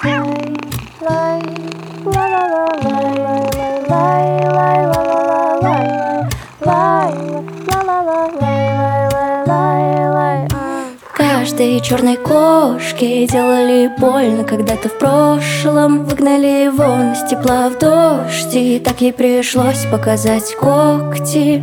Каждой черной кошке делали больно когда-то в прошлом. Выгнали его из тепла в дождь, и так ей пришлось показать когти.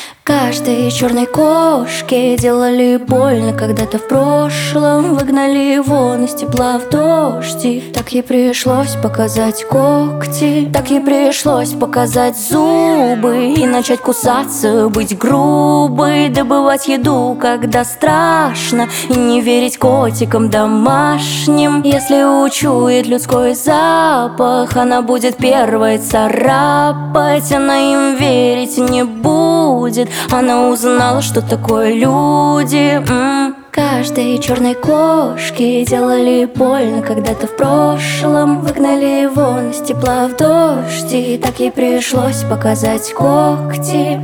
Каждой черной кошке делали больно когда-то в прошлом. Выгнали его из тепла в дождь, и так ей пришлось показать когти. Так ей пришлось показать зубы и начать кусаться, быть грубой, добывать еду, когда страшно, и не верить котикам домашним. Если учует людской запах, она будет первой царапать. Она им верить не будет. Она узнала, что такое люди. Каждой черной кошке делали больно когда-то в прошлом. Выгнали его из тепла в дождь, и так ей пришлось показать когти.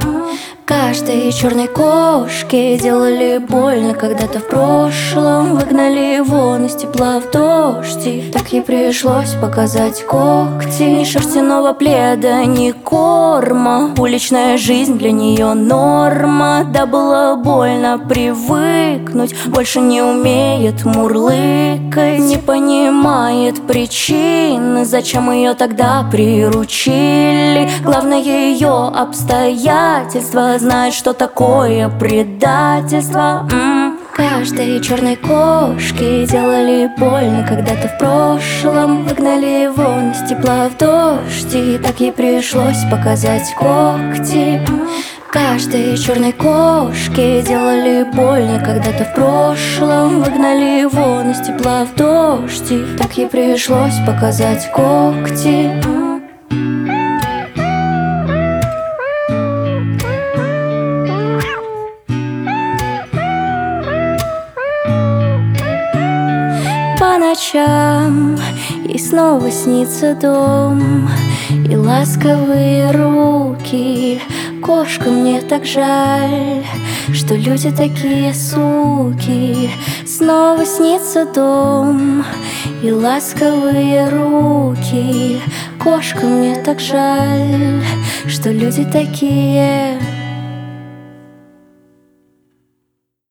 Каждой черной кошке делали больно когда-то в прошлом. Выгнали его из тепла в дождь, и так ей пришлось показать когти. Ни шерстяного пледа, ни корма, уличная жизнь для нее норма. Да было больно привыкнуть, больше не умеет мурлыкать. Не понимает причины, зачем ее тогда приручили. Главное ее обстоятельства, знает, что такое предательство. Каждой черной кошке делали больно когда-то в прошлом. Выгнали его из тепла в дождь, и так ей пришлось показать когти. Каждой черной кошке делали больно когда-то в прошлом. Выгнали его из тепла в дождь, и так ей пришлось показать когти. По ночам ей снова снится дом и ласковые руки. Кошка, мне так жаль, что люди такие суки. Снова снится дом и ласковые руки. Кошка, мне так жаль, что люди такие